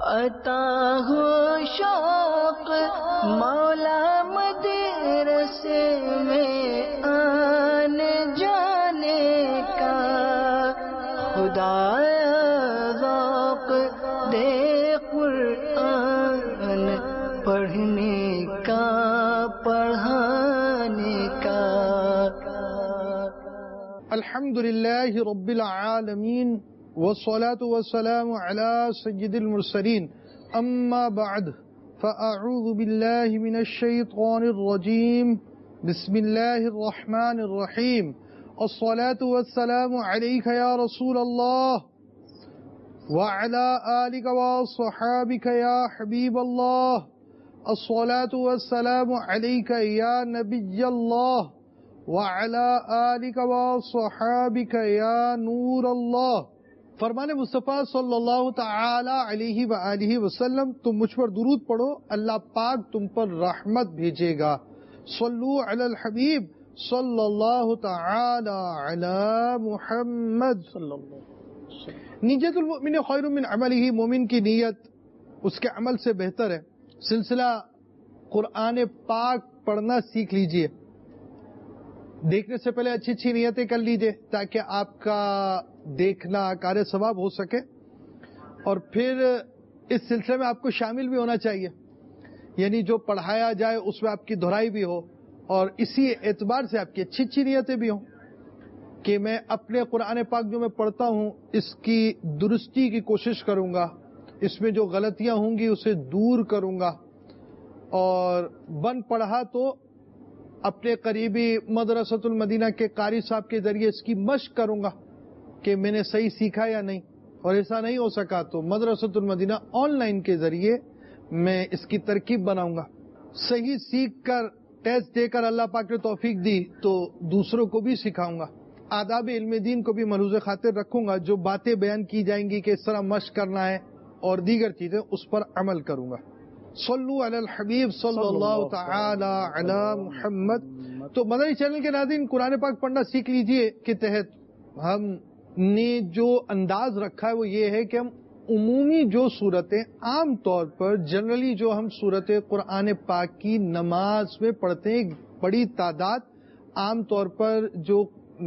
عطا ہو شوق مولا مدرسے میں آنے جانے کا، خدایا ذوق دے قرآن پڑھنے کا، پڑھانے کا۔ الحمدللہ رب العالمین والصلاة والسلام على سید المرسلین، اما بعد فاعوذ باللہ من الشیطان الرجیم، بسم اللہ الرحمن الرحیم، الصلاة والسلام علیک یا رسول اللہ وعلى آلک وصحابک یا حبیب اللہ، الصلاة والسلام علیک یا نبی اللہ وعلى آلک وصحابک یا نور اللہ۔ فرمان مصطفیٰ صلی اللہ تعالی علیہ وآلہ وسلم، تم مجھ پر درود پڑھو، اللہ پاک تم پر رحمت بھیجے گا۔ صلو علی الحبیب صلی اللہ تعالی علی محمد صلی اللہ علیہ وسلم۔ نیت المؤمن خیر من عملہ، مومن کی نیت اس کے عمل سے بہتر ہے۔ سلسلہ قرآن پاک پڑھنا سیکھ لیجئے، دیکھنے سے پہلے اچھی اچھی نیتیں کر لیجئے تاکہ آپ کا دیکھنا کار ثواب ہو سکے، اور پھر اس سلسلے میں آپ کو شامل بھی ہونا چاہیے، یعنی جو پڑھایا جائے اس میں آپ کی دہرائی بھی ہو، اور اسی اعتبار سے آپ کی اچھی اچھی نیتیں بھی ہوں کہ میں اپنے قرآن پاک جو میں پڑھتا ہوں اس کی درستی کی کوشش کروں گا، اس میں جو غلطیاں ہوں گی اسے دور کروں گا، اور بن پڑھا تو اپنے قریبی مدرسۃ المدینہ کے قاری صاحب کے ذریعے اس کی مشق کروں گا کہ میں نے صحیح سیکھا یا نہیں، اور ایسا نہیں ہو سکا تو مدرسۃ المدینہ آن لائن کے ذریعے میں اس کی ترکیب بناؤں گا۔ صحیح سیکھ کر ٹیسٹ دے کر اللہ پاک نے توفیق دی تو دوسروں کو بھی سکھاؤں گا۔ آداب علم دین کو بھی ملحوظ خاطر رکھوں گا، جو باتیں بیان کی جائیں گی کہ اس طرح مشق کرنا ہے اور دیگر چیزیں اس پر عمل کروں گا۔ صلو علی الحبیب صلی اللہ تعالی علی محمد۔ تو مدنی چینل کے ناظرین، قرآن پاک پڑھنا سیکھ لیجئے کے تحت ہم نے جو انداز رکھا ہے وہ یہ ہے کہ ہم عمومی جو صورتیں عام طور پر جنرلی جو ہم صورت قرآن پاک کی نماز میں پڑھتے ہیں، بڑی تعداد عام طور پر جو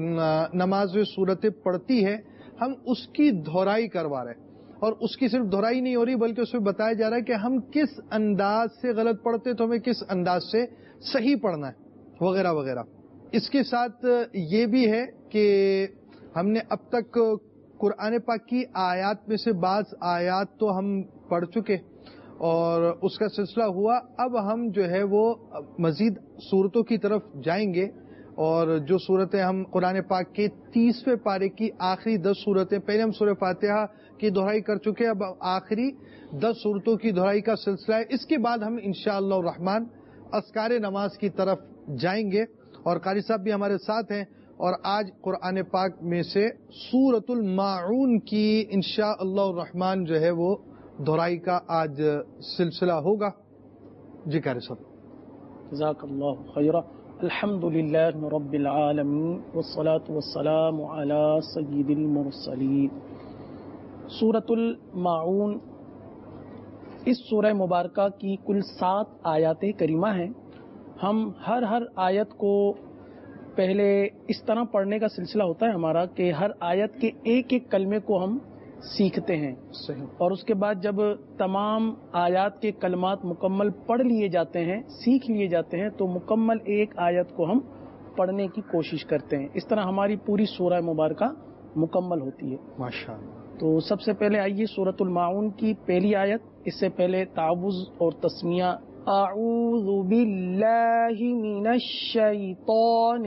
نماز میں صورتیں پڑھتی ہے، ہم اس کی دہرائی کروا رہے ہیں، اور اس کی صرف دہرائی نہیں ہو رہی بلکہ اس میں بتایا جا رہا ہے کہ ہم کس انداز سے غلط پڑھتے تو ہمیں کس انداز سے صحیح پڑھنا ہے وغیرہ وغیرہ۔ اس کے ساتھ یہ بھی ہے کہ ہم نے اب تک قرآن پاک کی آیات میں سے بعض آیات تو ہم پڑھ چکے اور اس کا سلسلہ ہوا، اب ہم جو ہے وہ مزید صورتوں کی طرف جائیں گے، اور جو صورتیں ہم قرآن پاک کے 30ویں پارے کی آخری 10 صورتیں، پہلے ہم سورہ فاتحہ کی دہرائی کر چکے، اب آخری 10 صورتوں کی دہرائی کا سلسلہ ہے۔ اس کے بعد ہم انشاءاللہ الرحمن اذکار نماز کی طرف جائیں گے، اور قاری صاحب بھی ہمارے ساتھ ہیں، اور آج قرآن پاک میں سے سورۃ الماعون کی انشاءاللہ الرحمن جو ہے وہ دہرائی کا آج سلسلہ ہوگا۔ جی قاری صاحب۔ جزاک اللہ خیرا۔ الحمد للہ رب العالمین والصلاة والسلام علی سید المرسلین۔ سورۃ الماعون، اس سورہ مبارکہ کی کل 7 آیات کریمہ ہیں۔ ہم ہر آیت کو پہلے اس طرح پڑھنے کا سلسلہ ہوتا ہے ہمارا کہ ہر آیت کے ایک ایک کلمے کو ہم سیکھتے ہیں، اور اس کے بعد جب تمام آیات کے کلمات مکمل پڑھ لیے جاتے ہیں، سیکھ لیے جاتے ہیں، تو مکمل ایک آیت کو ہم پڑھنے کی کوشش کرتے ہیں۔ اس طرح ہماری پوری سورہ مبارکہ مکمل ہوتی ہے ماشاءاللہ۔ تو سب سے پہلے آئیے سورۃ الماعون کی پہلی آیت، اس سے پہلے تعوذ اور تسمیہ۔ اعوذ باللہ من الشیطان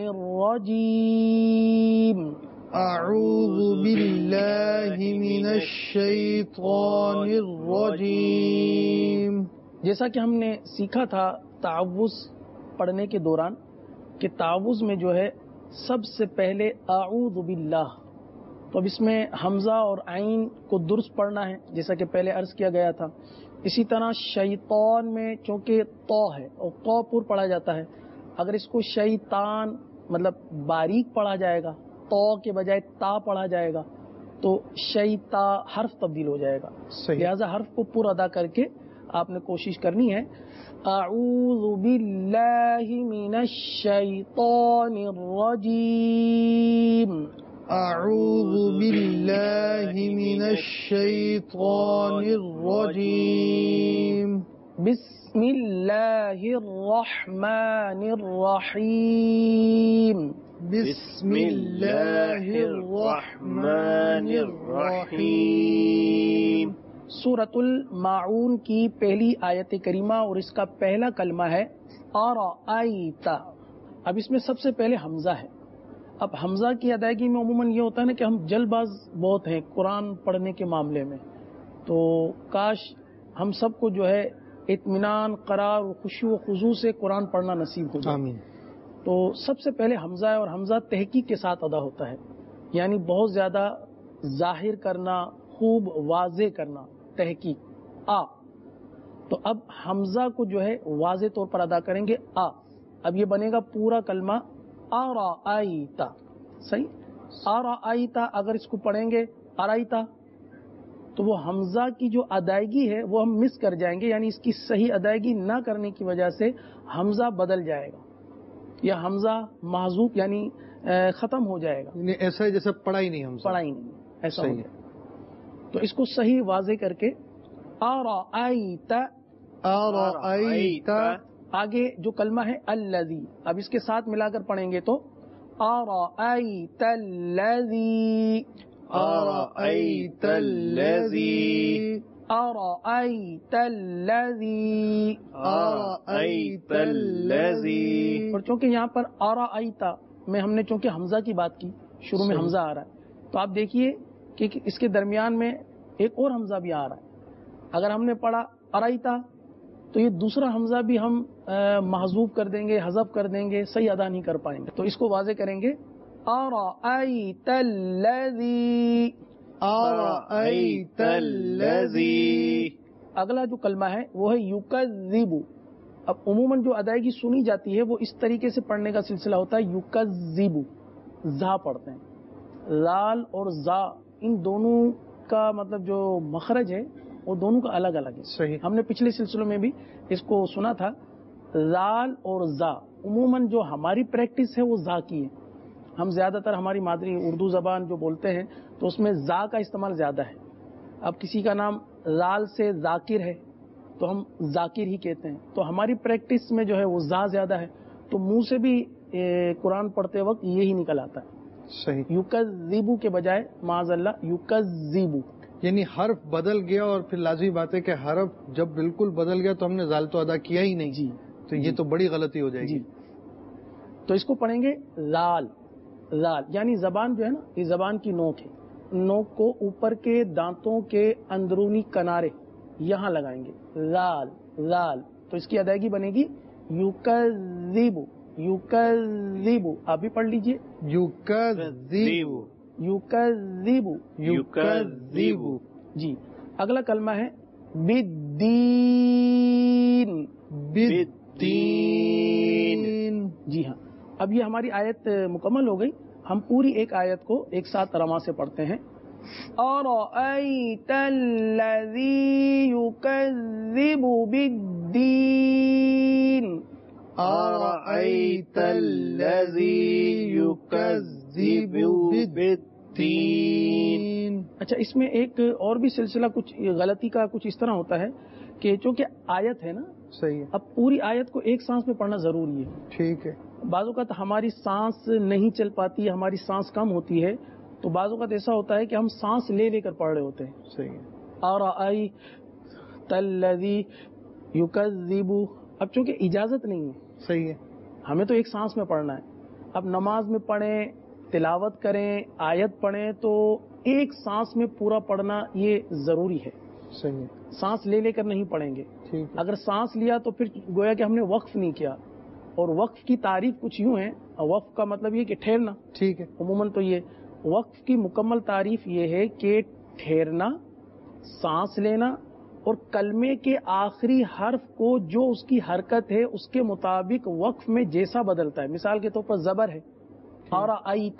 الرجیم۔ اعوذ باللہ من الشیطان الرجیم۔ جیسا کہ ہم نے سیکھا تھا تعوذ پڑھنے کے دوران کہ تعوذ میں جو ہے سب سے پہلے اعوذ باللہ، تو اب اس میں حمزہ اور عین کو درست پڑھنا ہے جیسا کہ پہلے عرض کیا گیا تھا۔ اسی طرح شیطان میں چونکہ تو ہے اور تو پر پڑھا جاتا ہے، اگر اس کو شیطان مطلب باریک پڑھا جائے گا، تو کے بجائے تا پڑھا جائے گا، تو شیتا حرف تبدیل ہو جائے گا. لہذا حرف کو پر ادا کر کے آپ نے کوشش کرنی ہے. اعوذ باللہ من الشیطان الرجیم. اعوذ باللہ من الشیطان الرجیم. بسم اللہ الرحمن الرحیم. بسم اللہ الرحمن الرحیم. سورۃ الماعون کی پہلی آیت کریمہ اور اس کا پہلا کلمہ ہے ارأیت. اب اس میں سب سے پہلے حمزہ ہے. اب حمزہ کی ادائیگی میں عموماً یہ ہوتا ہے نا کہ ہم جلد باز بہت ہیں قرآن پڑھنے کے معاملے میں، تو کاش ہم سب کو جو ہے اطمینان، قرار، خشوع و خضوع سے قرآن پڑھنا نصیب ہو جائے. آمین. تو سب سے پہلے حمزہ ہے، اور حمزہ تحقیق کے ساتھ ادا ہوتا ہے، یعنی بہت زیادہ ظاہر کرنا، خوب واضح کرنا، تحقیق. تو اب حمزہ کو جو ہے واضح طور پر ادا کریں گے. اب یہ بنے گا پورا کلمہ ارأیت. صحیح. ارأیت اگر اس کو پڑھیں گے ارأیت تو وہ حمزہ کی جو ادائیگی ہے وہ ہم مس کر جائیں گے، یعنی اس کی صحیح ادائیگی نہ کرنے کی وجہ سے حمزہ بدل جائے گا یا حمزہ محذوف یعنی ختم ہو جائے گا، یعنی ایسا ہے جیسے پڑھا ہی نہیں، پڑھا ہی نہیں، ایسا ہو جائے. تو اس کو صحیح واضح کر کے ارأیت. ارأیت. آگے جو کلمہ ہے الذی، اب اس کے ساتھ ملا کر پڑھیں گے تو ارأیت الذی. ارأیت الذی. ارأیت الذی. ارأیت الذی. اور چونکہ یہاں پر ارأیت میں ہم نے چونکہ حمزہ کی بات کی، شروع میں حمزہ آ رہا ہے، تو آپ دیکھیے کہ اس کے درمیان میں ایک اور حمزہ بھی آ رہا ہے. اگر ہم نے پڑھا ارأیت تو یہ دوسرا حمزہ بھی ہم محذوف کر دیں گے، حذف کر دیں گے، صحیح ادا نہیں کر پائیں گے. تو اس کو واضح کریں گے ارأیت الذی. ارأیت الذی. اگلا جو کلمہ ہے وہ ہے یکذب. اب عموماً جو ادائیگی سنی جاتی ہے وہ اس طریقے سے پڑھنے کا سلسلہ ہوتا ہے یکذب. زا پڑھتے ہیں، لال اور زا ان دونوں کا مطلب جو مخرج ہے وہ دونوں کا الگ الگ ہے. صحیح. ہم نے پچھلے سلسلوں میں بھی اس کو سنا تھا. لال اور زا عموماً جو ہماری پریکٹس ہے وہ زا کی ہے. ہم زیادہ تر ہماری مادری اردو زبان جو بولتے ہیں تو اس میں زا کا استعمال زیادہ ہے. اب کسی کا نام لال سے ذاکر ہے تو ہم ذاکر ہی کہتے ہیں. تو ہماری پریکٹس میں جو ہے وہ زا زیادہ ہے، تو منہ سے بھی قرآن پڑھتے وقت یہی نکل آتا ہے. صحیح. یکذبو کے بجائے معاذ اللہ یکذبو. یعنی حرف بدل گیا، اور پھر لازمی بات ہے کہ حرف جب بالکل بدل گیا تو ہم نے زال تو ادا کیا ہی نہیں. جی. تو یہ تو بڑی غلطی ہو جائے گی. جی. تو اس کو پڑھیں گے لال. لال یعنی زبان جو ہے نا، یہ زبان کی نوک ہے، نوک کو اوپر کے دانتوں کے اندرونی کنارے یہاں لگائیں گے. لال لال. تو اس کی ادائیگی بنے گی یکذبو. یکذبو. آپ بھی پڑھ لیجئے یکذبو. یکذبو. یکذبو. جی. اگلا کلمہ ہے بالدین. بالدین. جی ہاں. اب یہ ہماری آیت مکمل ہو گئی. ہم پوری ایک آیت کو ایک ساتھ رواں سے پڑھتے ہیں. ارأیت الذی یکذب بالدین. ارأیت الذی یکذب بالدین. اچھا، اس میں ایک اور بھی سلسلہ کچھ غلطی کا کچھ اس طرح ہوتا ہے کہ چونکہ آیت ہے نا، صحیح ہے، اب پوری آیت کو ایک سانس میں پڑھنا ضروری ہے. ٹھیک ہے. بعض اوقات ہماری سانس نہیں چل پاتی ہے، ہماری سانس کم ہوتی ہے، تو بعض اوقات ایسا ہوتا ہے کہ ہم سانس لے لے کر پڑھ رہے ہوتے ہیں. صحیح ہے. ارأیت الذی یکذب. اب چونکہ اجازت نہیں ہے، صحیح ہے، ہمیں تو ایک سانس میں پڑھنا ہے. اب نماز میں پڑھیں، تلاوت کریں، آیت پڑھیں تو ایک سانس میں پورا پڑھنا یہ ضروری ہے. صحیح ہے. سانس لے لے کر نہیں پڑھیں گے. ٹھیک ہے. اگر سانس لیا تو پھر گویا کہ ہم نے وقف نہیں کیا. اور وقف کی تعریف کچھ یوں ہے، وقف کا مطلب یہ کہ ٹھہرنا. ٹھیک ہے. عموماً تو یہ وقف کی مکمل تعریف یہ ہے کہ ٹھہرنا، سانس لینا، اور کلمے کے آخری حرف کو جو اس کی حرکت ہے اس کے مطابق وقف میں جیسا بدلتا ہے. مثال کے طور پر زبر ہے ارأیت،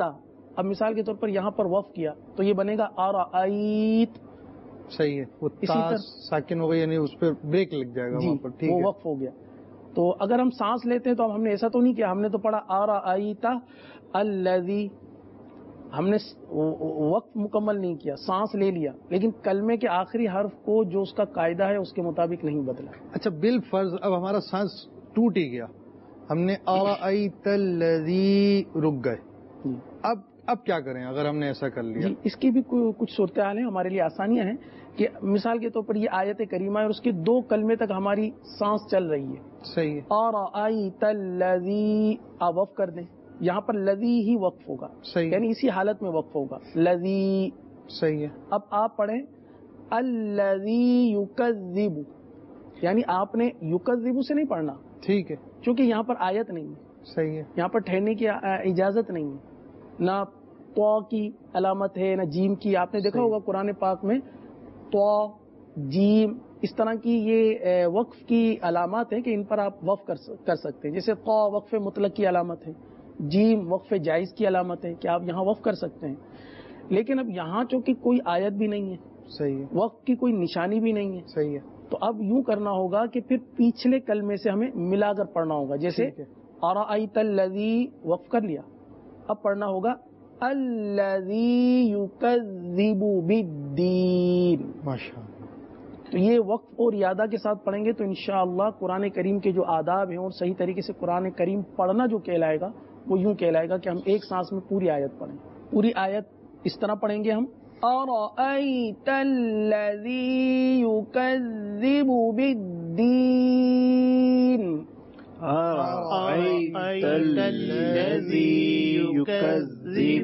اب مثال کے طور پر یہاں پر وقف کیا تو یہ بنے گا ارأیت. صحیح ہے. وہ تا ساکن ہو گئی یعنی اس پہ بریک لگ جائے گا جی وہاں پر. ٹھیک وہ ہے. وقف ہو گیا. تو اگر ہم سانس لیتے ہیں تو اب ہم نے ایسا تو نہیں کیا, ہم نے تو پڑھا ارأیت الذی, ہم نے وقت مکمل نہیں کیا, سانس لے لیا, لیکن کلمے کے آخری حرف کو جو اس کا قاعدہ ہے اس کے مطابق نہیں بدلا. اچھا بالفرض اب ہمارا سانس ٹوٹ ہی گیا, ہم نے ارأیت الذی رک گئے, جی. اب کیا کریں اگر ہم نے ایسا کر لیا؟ جی اس کی بھی کچھ صورتحال ہیں, ہمارے لیے آسانیاں ہیں کہ مثال کے طور پر یہ آیت کریمہ ہے اور اس کے 2 کلمے تک ہماری سانس چل رہی ہے. صحیح ہے. ارأیت الذی, آپ وقف کر دیں, یہاں پر لذی ہی وقف ہوگا. صحیح. یعنی اسی حالت میں وقف ہوگا لذی. صحیح ہے. اب آپ پڑھیں الذی یکذب, یعنی آپ نے یکذب سے نہیں پڑھنا. ٹھیک ہے. چونکہ یہاں پر آیت نہیں ہے. صحیح ہے. یہاں پر ٹھہرنے کی اجازت نہیں ہے, نہ تو کی علامت ہے نہ جیم کی. آپ نے دیکھا ہوگا قرآن پاک میں تو, جیم, اس طرح کی یہ وقف کی علامات ہیں کہ ان پر آپ وقف کر سکتے ہیں. جیسے تو وقف مطلق کی علامت ہے, جیم وقف جائز کی علامت ہے کہ آپ یہاں وقف کر سکتے ہیں. لیکن اب یہاں چونکہ کوئی آیت بھی نہیں ہے, صحیح ہے, وقف کی کوئی نشانی بھی نہیں ہے, صحیح ہے, تو اب یوں کرنا ہوگا کہ پھر پچھلے کلمے سے ہمیں ملا کر پڑھنا ہوگا. جیسے ارأیت الذی وقف کر لیا, اب پڑھنا ہوگا الذی یکذب بالدین. ماشاءاللہ. تو یہ وقف اور یادہ کے ساتھ پڑھیں گے تو انشاءاللہ قرآن کریم کے جو آداب ہیں اور صحیح طریقے سے قرآن کریم پڑھنا جو کہلائے گا وہ یوں کہلائے گا کہ ہم ایک سانس میں پوری آیت پڑھیں. پوری آیت اس طرح پڑھیں گے ہم ارأیت الذی یکذب بالدین. ارأیت الذی یکذب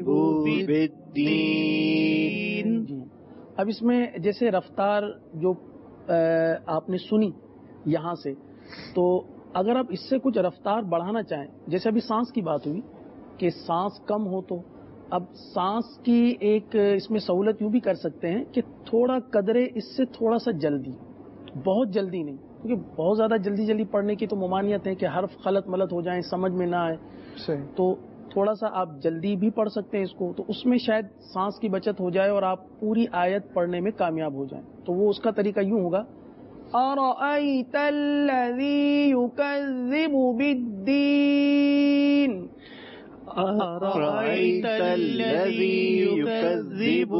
بالدین. جی اب اس میں جیسے رفتار جو آپ نے سنی یہاں سے, تو اگر آپ اس سے کچھ رفتار بڑھانا چاہیں, جیسے ابھی سانس کی بات ہوئی کہ سانس کم ہو, تو اب سانس کی ایک اس میں سہولت یوں بھی کر سکتے ہیں کہ تھوڑا قدرے اس سے تھوڑا سا جلدی, بہت جلدی نہیں, کیونکہ بہت زیادہ جلدی پڑھنے کی تو ممانعت ہے کہ حرف غلط ملط ہو جائیں, سمجھ میں نہ آئے. تو تھوڑا سا آپ جلدی بھی پڑھ سکتے ہیں اس کو, تو اس میں شاید سانس کی بچت ہو جائے اور آپ پوری آیت پڑھنے میں کامیاب ہو جائیں. تو وہ اس کا طریقہ یوں ہوگا ارأیت الذی یکذب بالدین. ارأیت الذی یکذب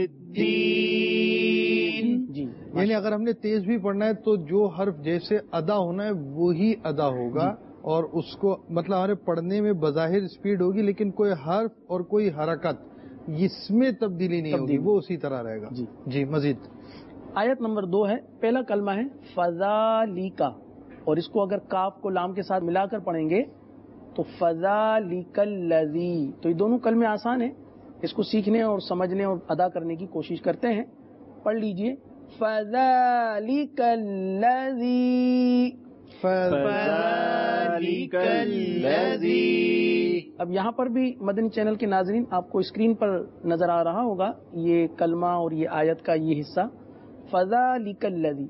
بالدین. جی یعنی اگر ہم نے تیز بھی پڑھنا ہے تو جو حرف جیسے ادا ہونا ہے وہی ادا ہوگا, اور اس کو مطلب ہمارے پڑھنے میں بظاہر اسپیڈ ہوگی لیکن کوئی حرف اور کوئی حرکت اس میں تبدیلی نہیں ہوگی, وہ اسی طرح رہے گا. جی مزید. آیت نمبر 2 ہے, پہلا کلمہ ہے فذالک, اور اس کو اگر کاف کو لام کے ساتھ ملا کر پڑھیں گے تو فذالک الذی. تو یہ دونوں کلمے آسان ہیں, اس کو سیکھنے اور سمجھنے اور ادا کرنے کی کوشش کرتے ہیں. پڑھ لیجئے فذالک الذی. فذالک الذی. اب یہاں پر بھی مدنی چینل کے ناظرین آپ کو اسکرین پر نظر آ رہا ہوگا یہ کلمہ اور یہ آیت کا یہ حصہ. فذالک الذی,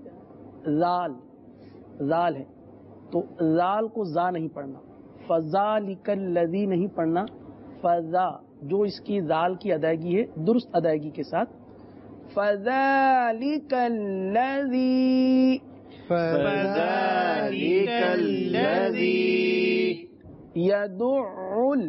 زال ہے تو زال کو زا نہیں پڑھنا, فذالک الذی نہیں پڑھنا, فضا جو اس کی زال کی ادائیگی ہے درست ادائیگی کے ساتھ. فذالک الذی. فذالک الذی یدعل.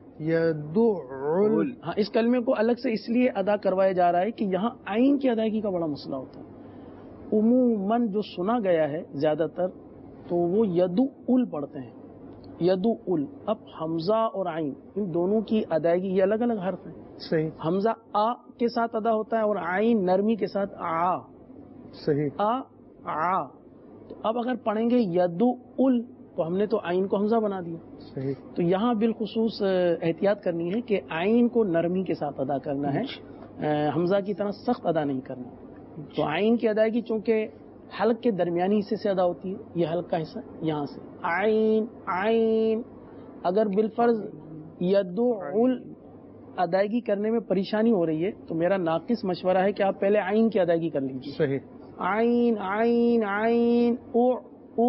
ہاں اس کلمے کو الگ سے اس لیے ادا کروایا جا رہا ہے کہ یہاں عین کی ادائیگی کا بڑا مسئلہ ہوتا ہے. عموماً جو سنا گیا ہے زیادہ تر تو وہ یدعل پڑھتے ہیں, یدعل. اب حمزہ اور عین ان دونوں کی ادائیگی یہ الگ الگ حرف ہیں. صحیح. حمزہ آ کے ساتھ ادا ہوتا ہے اور عین نرمی کے ساتھ آ. صحیح. آ. تو اب اگر پڑھیں گے یدعل تو ہم نے تو عین کو حمزہ بنا دیا. صحیح. تو یہاں بالخصوص احتیاط کرنی ہے کہ عین کو نرمی کے ساتھ ادا کرنا ہے, حمزہ کی طرح سخت ادا نہیں کرنا. تو عین کی ادائیگی چونکہ حلق کے درمیانی حصے سے ادا ہوتی ہے, یہ حلق کا حصہ یہاں سے عین. اگر بالفرض یدعل ادائیگی کرنے میں پریشانی ہو رہی ہے تو میرا ناقص مشورہ ہے کہ آپ پہلے عین کی ادائیگی کر لیجیے. صحیح. عین. او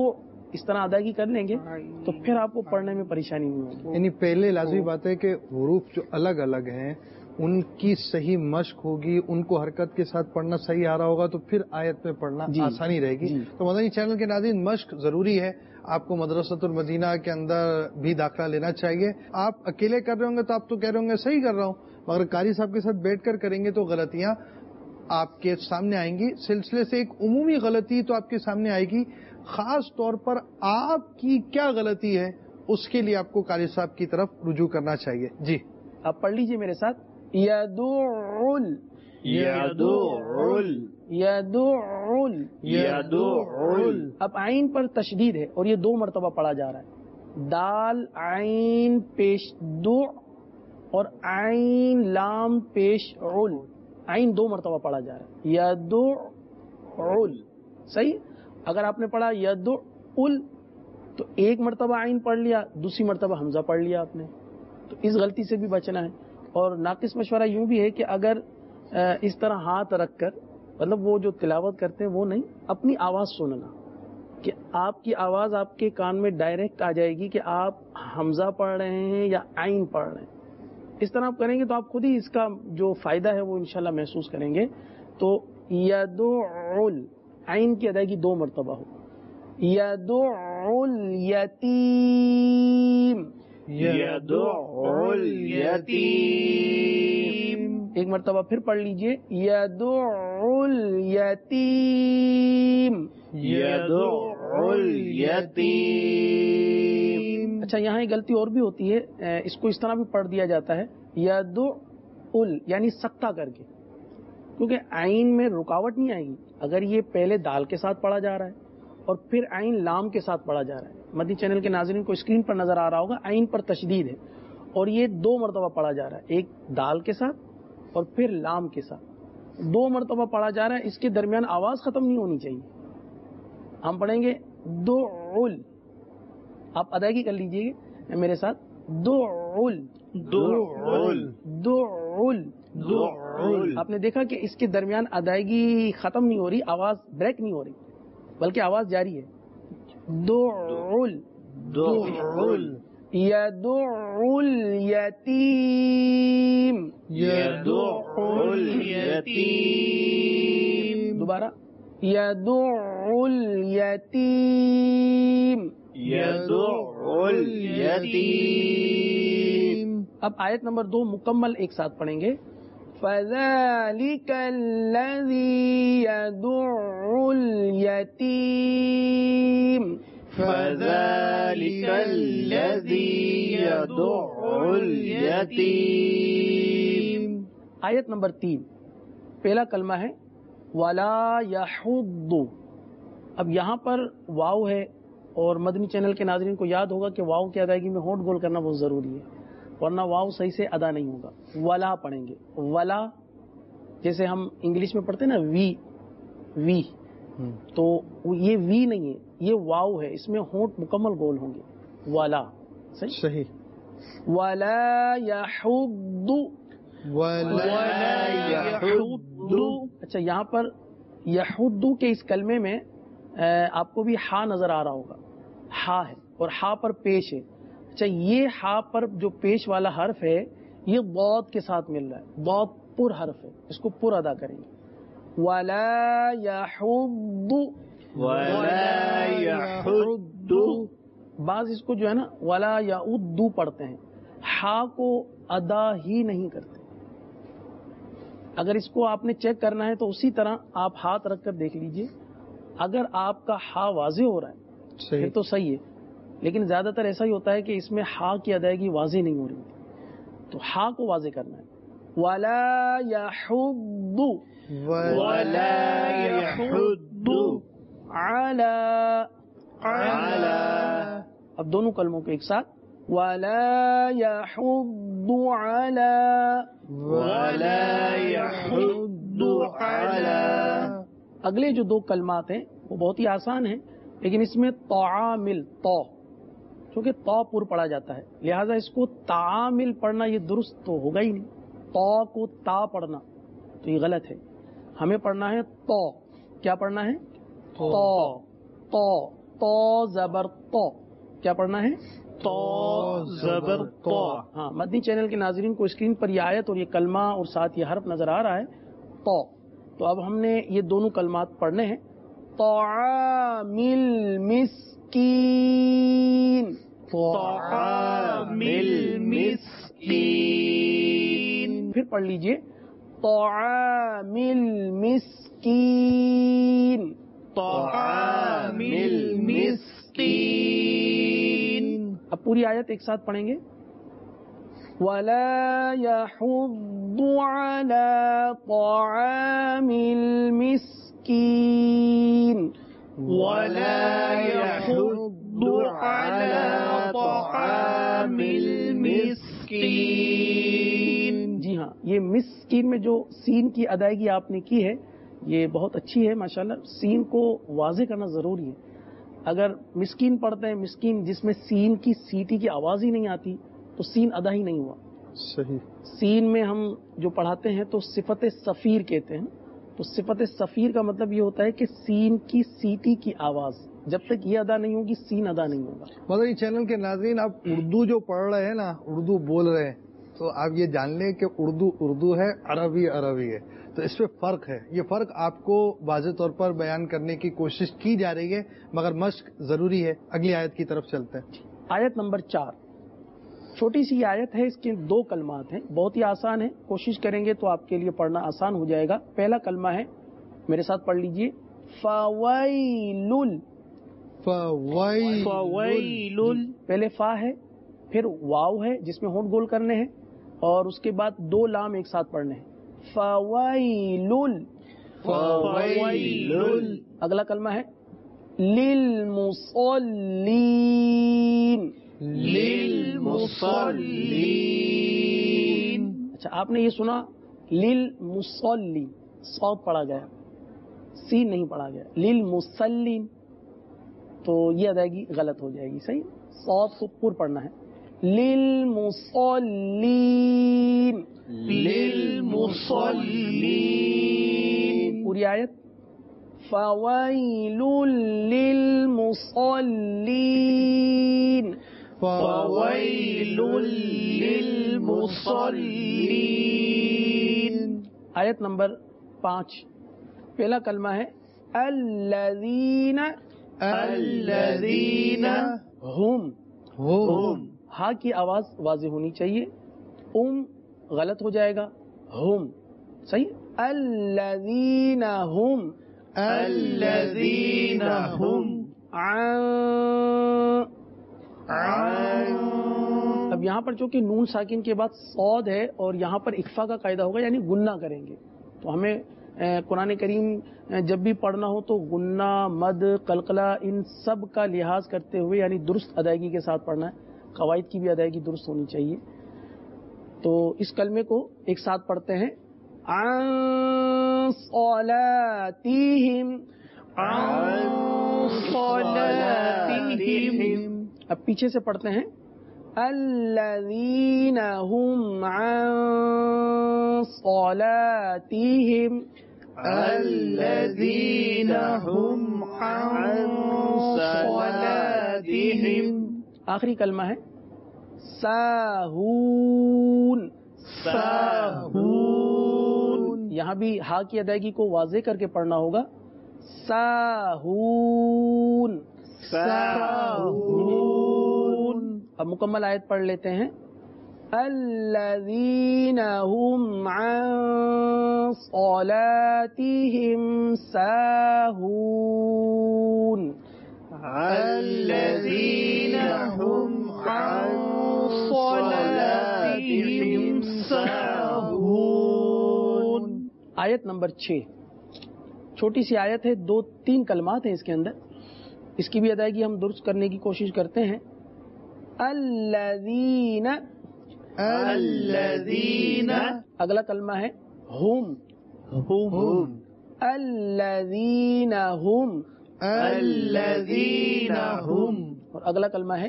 اس طرح ادائیگی کر لیں گے تو پھر آپ کو پڑھنے میں پریشانی نہیں ہوگی. یعنی پہلے لازمی بات ہے کہ حروف جو الگ الگ ہیں ان کی صحیح مشق ہوگی، ان کو حرکت کے ساتھ پڑھنا صحیح آ رہا ہوگا تو پھر آیت میں پڑھنا آسانی رہے گی. تو مدنی چینل کے ناظرین، مشق ضروری ہے. آپ کو مدرسۃ المدینہ کے اندر بھی داخلہ لینا چاہیے. آپ اکیلے کر رہے ہوں گے تو آپ تو کہہ رہے ہوں گے صحیح کر رہا ہوں، مگر قاری صاحب کے ساتھ بیٹھ کر کریں گے تو غلطیاں آپ کے سامنے آئیں گی. سلسلے سے ایک عمومی غلطی تو آپ کے سامنے آئے گی، خاص طور پر آپ کی کیا غلطی ہے اس کے لیے آپ کو قاری صاحب کی طرف رجوع کرنا چاہیے. جی آپ پڑھ لیجئے میرے ساتھ. یدعل یدعل یدعل یدعل. اب عین پر تشدید ہے اور یہ 2 مرتبہ پڑھا جا رہا ہے. دال عین پیش دو اور عین لام پیش عل. عین 2 مرتبہ پڑھا جا رہا ہے. یدعل صحیح. اگر آپ نے پڑھا یدعل تو 1 مرتبہ عین پڑھ لیا، دوسری مرتبہ حمزہ پڑھ لیا آپ نے. تو اس غلطی سے بھی بچنا ہے. اور ناقص مشورہ یوں بھی ہے کہ اگر اس طرح ہاتھ رکھ کر، مطلب وہ جو تلاوت کرتے ہیں وہ نہیں، اپنی آواز سننا کہ آپ کی آواز آپ کے کان میں ڈائریکٹ آ جائے گی کہ آپ حمزہ پڑھ رہے ہیں یا عین پڑھ رہے ہیں. اس طرح آپ کریں گے تو آپ خود ہی اس کا جو فائدہ ہے وہ انشاءاللہ محسوس کریں گے. تو یدعل عین کی ادائیگی 2 مرتبہ ہو. یدعل یتیم یدعل یتیم. 1 مرتبہ پھر پڑھ لیجئے. یدعل یتیم یدعل یتیم. اچھا، یہاں ایک غلطی اور بھی ہوتی ہے، اس کو اس طرح بھی پڑھ دیا جاتا ہے یدعل یعنی سکتہ کر کے، کیونکہ عین میں رکاوٹ نہیں آئے گی اگر یہ پہلے دال کے ساتھ پڑھا جا رہا ہے اور پھر عین لام کے ساتھ پڑھا جا رہا ہے. مدنی چینل کے ناظرین کو اسکرین پر نظر آ رہا ہوگا، عین پر تشدید ہے اور یہ 2 مرتبہ پڑھا جا رہا ہے، ایک دال کے ساتھ اور پھر لام کے ساتھ. 2 مرتبہ پڑھا جا رہا ہے، اس کے درمیان آواز ختم نہیں ہونی چاہیے. ہم پڑھیں گے دعل. آپ ادائیگی کر لیجئے میرے ساتھ. دعل دعل دعل دعل. آپ نے دیکھا کہ اس کے درمیان ادائیگی ختم نہیں ہو رہی، آواز بریک نہیں ہو رہی بلکہ آواز جاری ہے. دعل دعل یدعل یتیم یدعل یتیم. دوبارہ یدعل یتیم یدعل یتیم. اب آیت نمبر 2 مکمل ایک ساتھ پڑھیں گے. فَذَلِكَ الَّذِي يَدُعُّ الْيَتِيمَ فَذَلِكَ الَّذِي يَدُعُّ الْيَتِيمَ. آیت نمبر 3 پہلا کلمہ ہے وَلَا يَحُضُّ. اب یہاں پر واو ہے اور مدنی چینل کے ناظرین کو یاد ہوگا کہ واو کی ادائیگی میں ہونٹ گول کرنا بہت ضروری ہے، ورنہ واو صحیح سے ادا نہیں ہوگا. ولا پڑھیں گے. ولا جیسے ہم انگلش میں پڑھتے ہیں نا وی، تو یہ وی نہیں ہے، یہ واو ہے، اس میں ہونٹ مکمل گول ہوں گے. ولا صحیح. ولا یحض ولا یحض. اچھا، یہاں پر یحض کے اس کلمے میں آپ کو بھی ہا نظر آ رہا ہوگا. ہا ہے اور ہا پر پیش ہے. اچھا، یہ ہا پر جو پیش والا حرف ہے یہ ضاد کے ساتھ مل رہا ہے. ضاد پر حرف ہے، اس کو پر ادا کریں گے. ولا یحض. ولا یحض. بعض اس کو جو ہے نا ولا یعد پڑھتے ہیں، ہا کو ادا ہی نہیں کرتے. اگر اس کو آپ نے چیک کرنا ہے تو اسی طرح آپ ہاتھ رکھ کر دیکھ لیجئے. اگر آپ کا ہا واضح ہو رہا ہے پھر تو صحیح ہے، لیکن زیادہ تر ایسا ہی ہوتا ہے کہ اس میں ہا کی ادائیگی واضح نہیں ہو رہی، تو ہا کو واضح کرنا ہے. ولا یحض ولا یحض علی. اب دونوں کلموں کو ایک ساتھ. ولا یحض علی. ولا یحض علی. اگلے جو 2 کلمات ہیں وہ بہت ہی آسان ہیں، لیکن اس میں تعامل تو، چونکہ تو پر پڑھا جاتا ہے لہذا اس کو تعامل پڑھنا یہ درست تو ہوگا ہی نہیں. تو کو تا پڑھنا تو یہ غلط ہے. ہمیں پڑھنا ہے تو. کیا پڑھنا ہے؟ تو. تو زبر تو، کیا پڑھنا ہے؟ تو زبر تو. ہاں، مدنی چینل کے ناظرین کو اسکرین پر یہ آیت اور یہ کلمہ اور ساتھ یہ حرف نظر آ رہا ہے تو اب ہم نے یہ دونوں کلمات پڑھنے ہیں. طعام المسکین، طعام المسکین. پھر پڑھ لیجئے طعام المسکین. طعام المسکین. اب پوری آیت ایک ساتھ پڑھیں گے. وَلَا يَحُضُّ عَلَى طَعَامِ الْمِسْكِينِ. ولا يحض على طعام المسکین. جی ہاں، یہ مسکین میں جو سین کی ادائیگی آپ نے کی ہے یہ بہت اچھی ہے ماشاءاللہ. سین کو واضح کرنا ضروری ہے. اگر مسکین پڑھتے ہیں، مسکین جس میں سین کی سیٹی کی آواز ہی نہیں آتی تو سین ادا ہی نہیں ہوا. صحیح. سین میں ہم جو پڑھاتے ہیں تو صفت صفیر کہتے ہیں. تو صفت صفیر کا مطلب یہ ہوتا ہے کہ سین کی سیٹی کی آواز جب تک یہ ادا نہیں ہوگی سین ادا نہیں ہوگا. مدنی چینل کے ناظرین، آپ اردو جو پڑھ رہے ہیں نا، اردو بول رہے ہیں، تو آپ یہ جان لیں کہ اردو اردو ہے، عربی عربی ہے. تو اس میں فرق ہے. یہ فرق آپ کو واضح طور پر بیان کرنے کی کوشش کی جا رہی ہے، مگر مشق ضروری ہے. اگلی آیت کی طرف چلتے ہیں. آیت نمبر 4 چھوٹی سی آیت ہے، اس کے 2 کلمات ہیں، بہت ہی آسان ہے. کوشش کریں گے تو آپ کے لیے پڑھنا آسان ہو جائے گا. پہلا کلمہ ہے، میرے ساتھ پڑھ لیجئے، فویل. فویل. پہلے فا ہے، پھر واو ہے جس میں ہونٹ گول کرنے ہیں، اور اس کے بعد 2 لام ایک ساتھ پڑھنے ہیں. فویل. فویل. اگلا کلمہ ہے للمصلین. للمصلین. اچھا، آپ نے یہ سنا للمصلین، صاد پڑھا گیا، سین نہیں پڑھا گیا. للمصلین تو یہ ادائیگی غلط ہو جائے گی. صحیح، صاد کو پر پڑھنا ہے. للمصلین. للمصلین. پوری آیت فویل للمصلین. فویل للمصلین. آیت نمبر 5 پہلا کلمہ ہے الذین. الذین ہم. ہم. ہا کی آواز واضح ہونی چاہیے. غلط ہو جائے گا. ہم صحیح. الذین ہم. الذین ہم. اب یہاں پر چونکہ نون ساکن کے بعد صاد ہے اور یہاں پر اخفا کا قاعدہ ہوگا، یعنی غنہ کریں گے. تو ہمیں قرآن کریم جب بھی پڑھنا ہو تو غنہ، مد، قلقلہ ان سب کا لحاظ کرتے ہوئے یعنی درست ادائیگی کے ساتھ پڑھنا ہے. قواعد کی بھی ادائیگی درست ہونی چاہیے. تو اس کلمے کو ایک ساتھ پڑھتے ہیں. عن صلاتہم. عن صلاتہم. اب پیچھے سے پڑھتے ہیں الذین هم عن صلاتہم. الذین هم عن صلاتہم. آخری کلمہ ہے ساہون. ساہون. یہاں بھی ہا کی ادائیگی کو واضح کر کے پڑھنا ہوگا. ساہون. ساہون. اب مکمل آیت پڑھ لیتے ہیں. الذین هم عن صلاتہم ساہون. الذین هم عن صلاتہم ساہون. آیت نمبر 6 چھوٹی سی آیت ہے، 2-3 کلمات ہیں اس کے اندر. اس کی بھی ادائیگی ہم درست کرنے کی کوشش کرتے ہیں. الذین. الذین. اگلا کلمہ ہے ہم. هم. الذین ہم. الذین هم. اور اگلا کلمہ ہے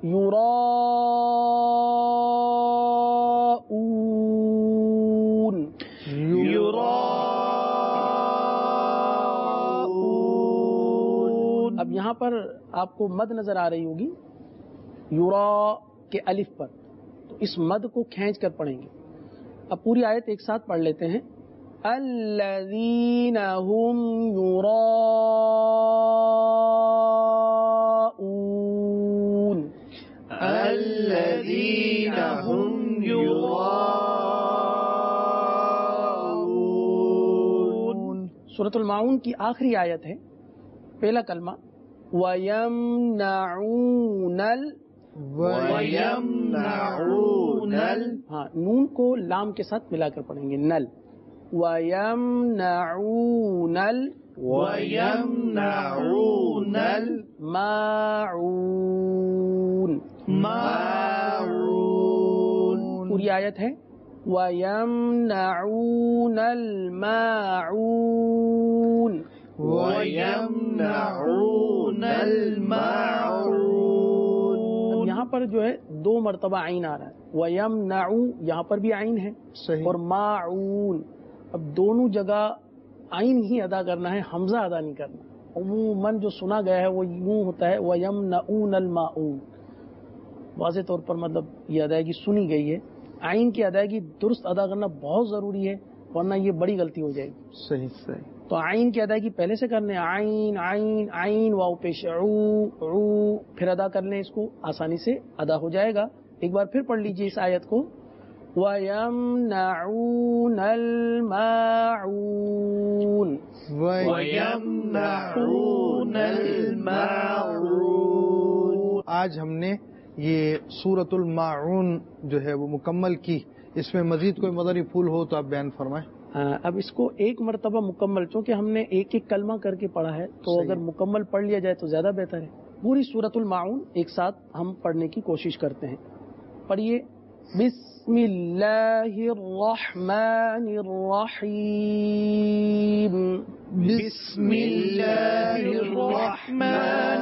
یراؤون. یراؤون. اب یہاں پر آپ کو مد نظر آ رہی ہوگی یورا کے الف پر، تو اس مد کو کھینچ کر پڑھیں گے. اب پوری آیت ایک ساتھ پڑھ لیتے ہیں. الذین هم یراؤون، الذین هم یراؤون. سورۃ الماعون کی آخری آیت ہے. پہلا کلمہ وَيَمْنَعُونَ وَيَمْنَعُونَ ہاں نون کو لام کے ساتھ ملا کر پڑھیں گے. نل وَيَمْنَعُونَ وَيَمْنَعُونَ الْمَاعُونَ. مَاعُونَ. پوری آیت ہے وَيَمْنَعُونَ الْمَاعُونَ. وَيَمْنَعُونَ الْمَاعُونَ. اب یہاں پر جو ہے 2 مرتبہ عین آ رہا ہے. وَيَمْنَعُ یہاں پر بھی عین ہے صحیح. اور ماعون. اب دونوں جگہ عین ہی ادا کرنا ہے، حمزہ ادا نہیں کرنا. عموماً جو سنا گیا ہے وہ یوں ہوتا ہے وَيَمْنَعُونَ الْمَاعُونَ. واضح طور پر مطلب یہ ادائیگی سنی گئی ہے. عین کی ادائیگی درست ادا کرنا بہت ضروری ہے، ورنہ یہ بڑی غلطی ہو جائے گی. صحیح صحیح. تو عین کی ادائیگی پہلے سے کرنے، عین عین عین واو پیش عو عو، پھر ادا کر لیں، اس کو آسانی سے ادا ہو جائے گا. ایک بار پھر پڑھ لیجئے اس آیت کو. وَيَمْنَعُونَ الْمَاعُونَ. وَيَمْنَعُونَ الْمَاعُونَ. آج ہم نے یہ سورۃ الماعون جو ہے وہ مکمل کی. اس میں مزید کوئی مدنی پھول ہو تو آپ بیان فرمائیں. اب اس کو ایک مرتبہ مکمل، چونکہ ہم نے ایک ایک کلمہ کر کے پڑھا ہے تو صحیح. اگر مکمل پڑھ لیا جائے تو زیادہ بہتر ہے. پوری سورۃ الماعون ایک ساتھ ہم پڑھنے کی کوشش کرتے ہیں. پڑھیے. بسم اللہ الرحمن الرحیم. بسم اللہ الرحمن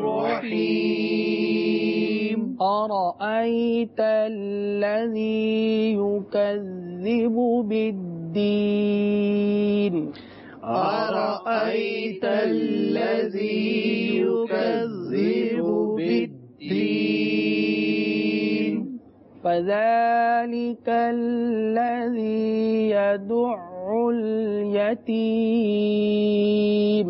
الرحیم. أرأيت الذي يكذب بالدين. أرأيت الذي يكذب بالدين. فذلك الذي يدع اليتيم.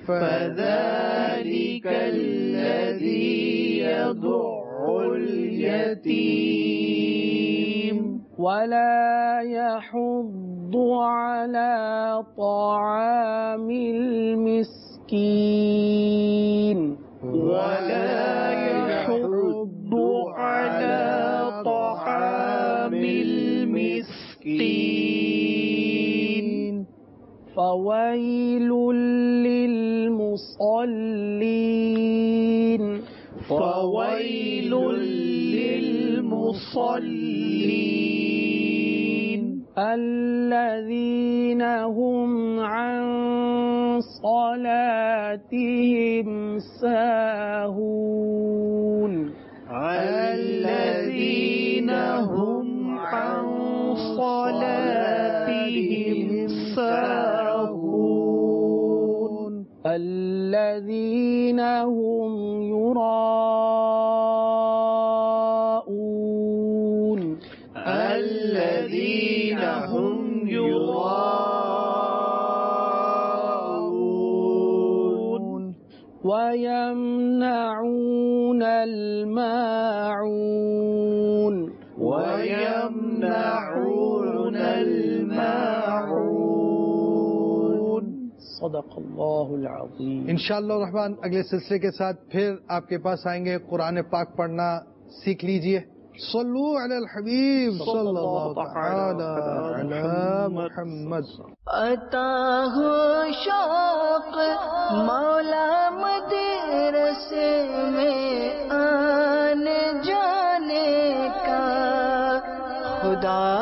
فذلك الذي يدع اليتيم. ولا يحض على طعام المسكين. ولا يحض على طعام المسكين. فويل للمصلين. فويل للمصلين. الذين هم عن صلاتهم ساهون. الذين هم عن صلاتهم ساهون. الذين هم يراءون. الذين هم يراءون. ويمنعون الماعون. ويمنعون الماعون. صدق اللہ العظیم. انشاءاللہ الرحمن اگلے سلسلے کے ساتھ پھر آپ کے پاس آئیں گے. قرآن پاک پڑھنا سیکھ لیجئے. صلو علی الحبیب صلی اللہ تعالی علی محمد. عطا ہو شوق مولا مدرسے میں آنے جانے کا، خدا